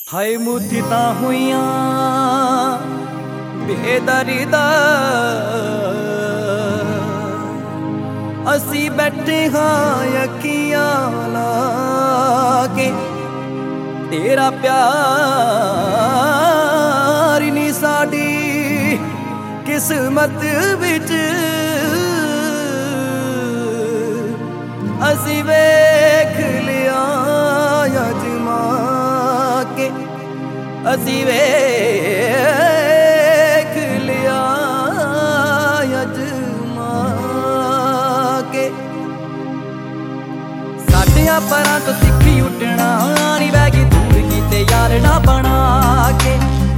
ਹਾਏ ਮੁੱਦਤਾਂ ਹੋਈਆਂ ਬੇਦਰਦਾ ਅਸੀਂ ਬੈਠੇ ਹਾਂ ਅੱਖੀਆਂ ਲਾ ਕੇ ਤੇਰਾ ਪਿਆਰ ਨੀ ਸਾਡੀ ਕਿਸਮਤ ਵਿੱਚ ਅਸੀਂ ਵੇਖ ਲਿਆ ਅਜਮਾ ਕੇ ਅਸੀਂ ਵੇਖ ਲਿਆ ਅਜਮਾ ਕੇ ਸਾਡਿਆਂ ਪਰਾਂ ਤੋਂ ਸਿੱਖੀ ਉੱਡਣਾ ਨੀ ਬਹਿ ਗਈ ਦੂਰ ਕੀਤੇ ਯਾਰ ਨਾ ਬਣਾ ਕੇ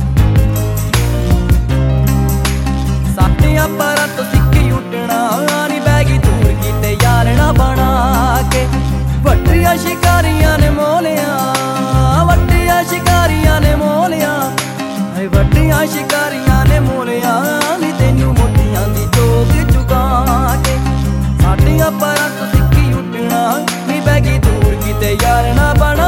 ਸਾਡਿਆਂ ਪਰਾਂ ਤੋਂ ਸਿੱਖੀ ਉੱਡਣਾ ਨੀ ਬਹਿ ਗਈ ਦੂਰ ਕੀਤੇ ਯਾਰ ਨਾ ਬਣਾ ਕੇ ਵੱਡੀਆਂ ਸ਼ਿਕਾਰੀਆਂ ਨੇ ਮੋਲਿਆ ਵੱਡੀਆਂ ਸ਼ਿਕਾਰੀਆਂ ਨੇ ਮੋਲਿਆ ਹਾਏ ਵੱਡੀਆਂ ਸ਼ਿਕਾਰੀਆਂ ਨੇ ਮੋਲਿਆ ਨੀ ਤੈਨੂੰ ਮੋਟੀਆਂ ਦੀ ਚੋਗ ਚੁਗਾ ਕੇ ਸਾਡੀਆਂ ਪਰਾਂ ਤੋਂ ਸਿੱਖੀ ਉੱਡਣਾ ਨੀ ਬਹਿ ਗਈ ਦੂਰ ਕੀਤੇ ਯਾਰ ਨਾ ਬਣਾ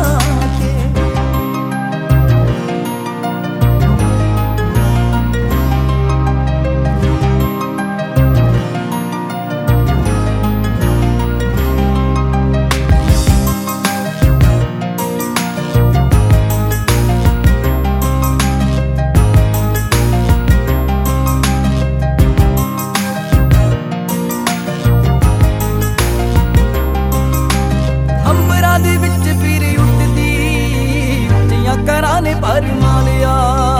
ਦੇ ਵਿੱਚ ਫਿਰ ਉੱਠਦੀ ਉੱਚੀਆਂ ਕਰਾਂ ਨੇ ਭਰ ਮਾਲਿਆ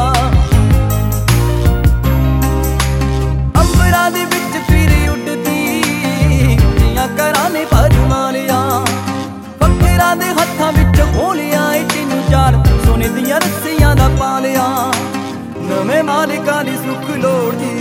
ਅੰਬਰਾਂ ਦੇ ਵਿੱਚ ਫਿਰ ਉੱਠਦੀ ਉੱਚੀਆਂ ਕਰਾਂ ਨੇ ਭਰ ਮਾਲਿਆ ਫਕਰਾਂ ਦੇ ਹੱਥਾਂ ਵਿੱਚ ਖੋਲਿਆ ਤੈਨੂੰ ਚਾਰ ਸੋਨੇ ਦੀਆਂ ਰੱਸੀਆਂ ਦਾ ਪਾ ਲਿਆ ਨਵੇਂ ਮਾਲਿਕਾਂ ਦੀ ਸੁੱਖ ਲੋੜਦੀ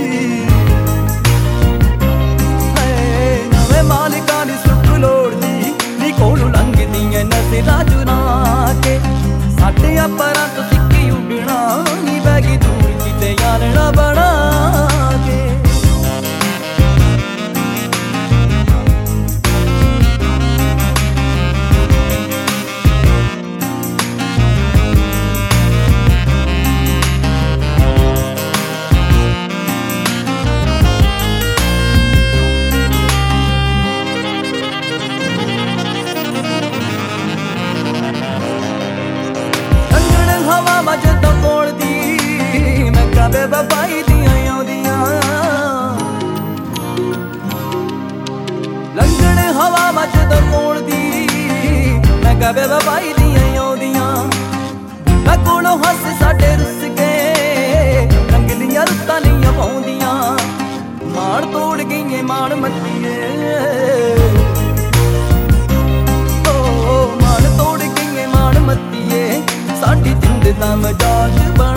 ਨਵੇਂ ਮਾਲਿਕਾਂ ਦੀ ਸੁੱਖ ਲੋੜਦੀ ਕੋਲੋਂ ਲੰਘਦੀਆਂ ਨਜ਼ਰਾਂ ਚੁਰਾ ਕੇ ਸਾਡਿਆਂ ਪਰਾਂ ਤੋਂ ਸਿੱਖੀ ਉੱਡਣਾ ਨੀ ਬਹਿ ਗਈ ਦੂਰ ਕੀਤੇ ਯਾਰ ਨਾ ਬਣਾ ਕੇ ਜਦੋਂ ਕੋਲ ਦੀ ਮੈਂ ਕਦੇ ਬਬਾਈ ਦੀਆਂ ਆਉਂਦੀਆਂ ਲੰਘਣ ਹਵਾ ਜਦੋਂ ਕੋਲ ਦੀ ਮੈਂ ਕਦੇ ਬਬਾਈ ਦੀਆਂ ਆਉਂਦੀਆਂ ਮੈਂ ਕੋਲੋਂ ਹੱਸ ਸਾਡੇ ਰੁੱਸ ਕੇ ਰੰਗਲੀਆਂ ਰੁੱਤਾਂ ਨਹੀਂ ਪਾਉਂਦੀਆਂ ਮਾਣ ਤੋੜ ਗਈਏ ਮਾਣ ਮੱਤੀਏ ਮਾਣ ਤੋੜ ਗਈਏ ਮਾਣ ਮੱਤੀਏ ਸਾਡੀ ਜਿੰਦ ਦਾ ਮਜ਼ਾਕ